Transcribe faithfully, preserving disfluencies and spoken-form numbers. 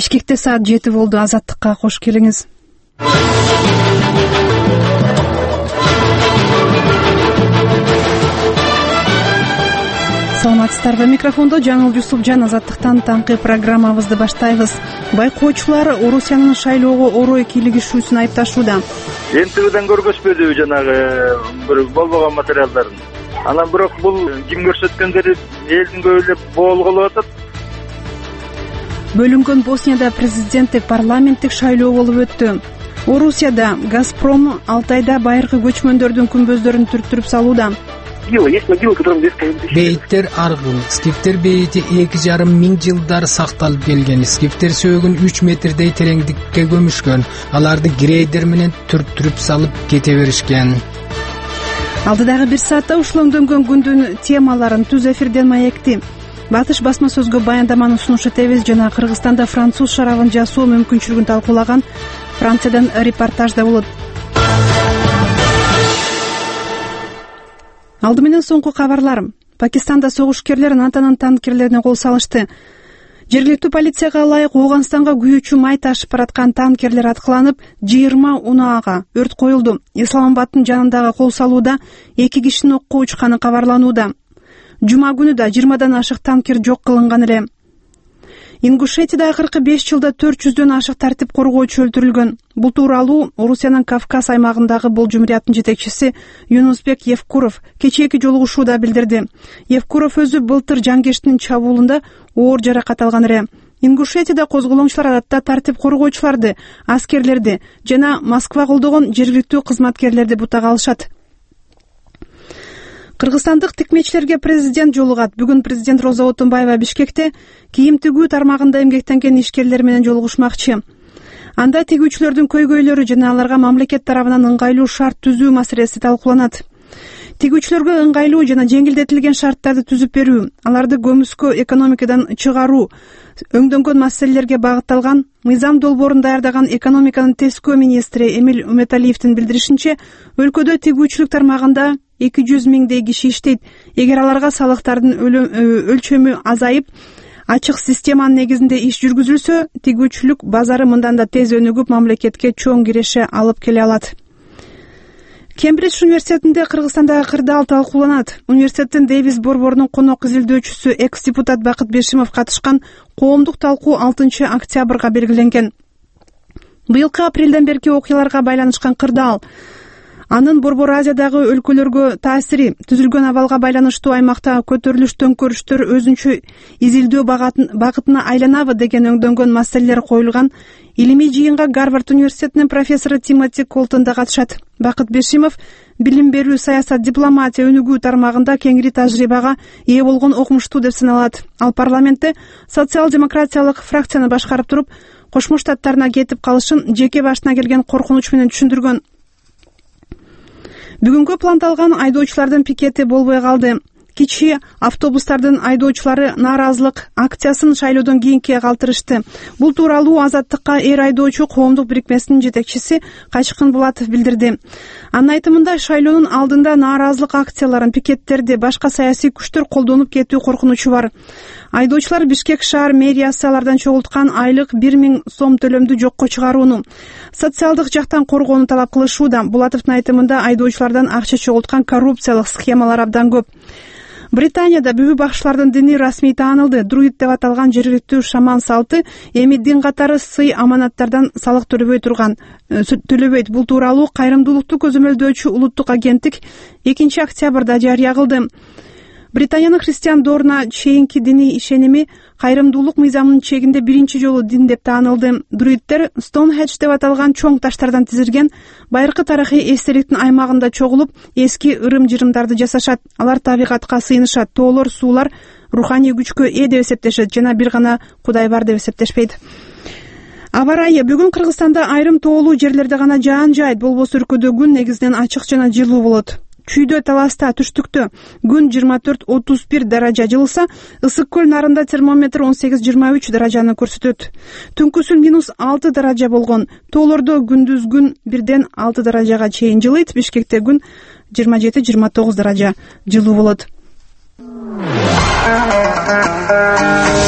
Бишкекте саат жети болду. Азаттыкка кош келиңиз. Саламатсыздарбы? Микрофондо Жаңыл Жусупжан. Азаттыктан таңкы программабызды баштайбыз. Байкоочулар Орусиянын шайлоого орой кийлигишүүсүн айыпташууда. Ентигиден көргөзбөдү жанагы бир болбогон материалдарын. Анан бирок бул ким көрсөткөндөрү элдин көбүлөп боолголуп атат. Бөлүнгөн Боснияда президенттик парламенттик шайлоо болуп өттү. Орусияда Газпром Алтайда байыркы көчмөндөрдүн күмбөздөрүн түрттүрүп салууда. Бейиттер аргын, скифтер бейити эки жарым миң жылдар сакталып келген. Скифтер сөөгүн үч метрдей тереңдикке көмүшкөн. Аларды грейдер менен түрттүрүп салып кете беришкен. Алдыдагы бир саатта ушул өңдөнгөн күндүн темаларын түз эфирден маекти. Батыш басма сөзгө баяндаманы сунуш этебиз жана Кыргызстанда француз шарабын жасоо мүмкүнчүлүгүн талкуулаган Франциядан репортаж да болот. Алды менен соңку кабарлар. Пакистанда согушкерлер Натанын танкерлерине кол салышты. Жергиликтүү полицияга ылайык Ооганстанга күйүүчү май ташып бараткан танкерлер аткыланып, жыйырма унаага өрт коюлду. Исламабаддын жанындагы кол салууда эки кишинин окко учканы кабарланууда. Жума күнү да жыйырмадан ашык танкер жок кылынган эле. Ингушетияда акыркы беш жылда төрт жүздөн ашык тартип коргоочу өлтүрүлгөн. Бул тууралуу Орусиянын Кавказ аймагындагы бул жумурияттын жетекчиси Юнусбек Евкуров кечээки жолугушууда билдирди. Евкуров өзү былтыр жангештин чабуулунда оор жаракат алган эле. Ингушетияда козголоңчулар адатта тартип коргоочуларды, аскерлерди жана Москва колдогон жергиликтүү кызматкерлерди бутага алышат. Кыргызстандык тикмечилерге президент жолугат. Бүгүн президент Роза Отунбаева Бишкекте кийим тигүү тармагында эмгектенген ишкерлер менен жолугушмакчы. Анда тигүүчүлөрдүн көйгөйлөрү жана аларга мамлекет тарабынан ыңгайлуу шарт түзүү маселеси талкууланат. Тигүүчүлөргө ыңгайлуу жана жеңилдетилген шарттарды түзүп берүү, аларды көмүскө экономикадан чыгаруу, өңдөнгөн маселелерге багытталган мыйзам долбоорун даярдаган экономиканын тескөө министри Эмил Уметалиевдин билдиришинче, өлкөдө тигүүчүлүк тармагында эки жүз миңдей киши иштейт. Эгер аларга салыктардын өлчөмү азайып, ачык системанын негизинде иш жүргүзүлсө, тигүүчүлүк базары мындан да тез өнүгүп, мамлекетке чоң киреше алып келе алат. Кембридж университетинде Кыргызстандагы кырдаал талкууланат. Университеттин Дэвис борборунун конок изилдөөчүсү экс-депутат Бакыт Бешимов катышкан коомдук талкуу алтынчы октябрга белгиленген. Быйылкы апрелден берки окуяларга байланышкан кырдаал, анын Борбор Азиядагы өлкөлөргө таасири, түзүлгөн абалга байланыштуу аймакта көтөрүлүш төңкөрүштөр өзүнчө изилдөө багытына айланабы деген өңдөнгөн маселелер коюлган илимий жыйынга Гарвард университетинин профессору Тимоти Колтон да катышат. Бакыт Бешимов билим берүү, саясат, дипломатия өнүгүү тармагында кеңири тажрыйбага ээ болгон окумуштуу деп саналат. Ал парламентте социал-демократиялык фракцияны башкарып туруп, Кошмо Штаттарына кетип калышын жеке башына келген коркунуч менен түшүндүргөн. Бүгүнкү пландалган айдоочулардын пикети болбой калды. Кичи автобустардын айдоочулары нааразылык акциясын шайлоодон кийинки калтырышты. Бул тууралуу Азаттыкка эр айдоочу коомдук бирикмесинин жетекчиси Качкын Булатов билдирди. Анын айтымында шайлоонун алдында нааразылык акцияларын, пикеттерди башка саясий күчтөр колдонуп кетүү коркунучу бар. Айдоочулар Бишкек шаар мэриясы алардан чогулткан айлык бир миң сом төлөмдү жокко чыгарууну, социалдык жактан коргоону талап кылышууда. Булатовдун айтымында айдоочулардан акча чогулткан коррупциялык схемалар абдан көп. Британияда бүбү бакчылардын дини расмий таанылды. Друид деп аталган жергиликтүү шаман салты эми дин катары сый аманаттардан салык төлөбөй турган төлөбөйт. Бул тууралуу кайрымдуулукту көзөмөлдөөчү улуттук агенттик экинчи октябрда жарыя кылды. Британиянын христиан дооруна чейинки дини ишеними кайрымдуулук мыйзамынын чегинде биринчи жолу дин деп таанылды. Друидтер Стоунхендж деп аталган чоң таштардан тизилген байыркы тарыхый эстеликтин аймагында чогулуп, эски ырым-жырымдарды жасашат. Алар табигатка сыйынышат, тоолор, суулар руханий күчкө ээ деп эсептешет жана бир гана Кудай бар деп эсептешпейт. Аба ырайы бүгүн Кыргызстанда айрым тоолуу жерлерде гана жаан жаайт, болбосо өлкөдө күн негизинен ачык жана жылуу болот. Чүйдө, Таласта, түштүктө күн жыйырма төрт отуз бир даража жылыса, Ысык көл нарында термометр он сегиз жыйырма үч даражаны көрсөтөт. Түнкүсүн минус алты даража болгон. Тоолордо күндүз күн бирден алты даражага чейин жылыйт. Бишкекте күн жыйырма жети жыйырма тогуз даража жылуу болот.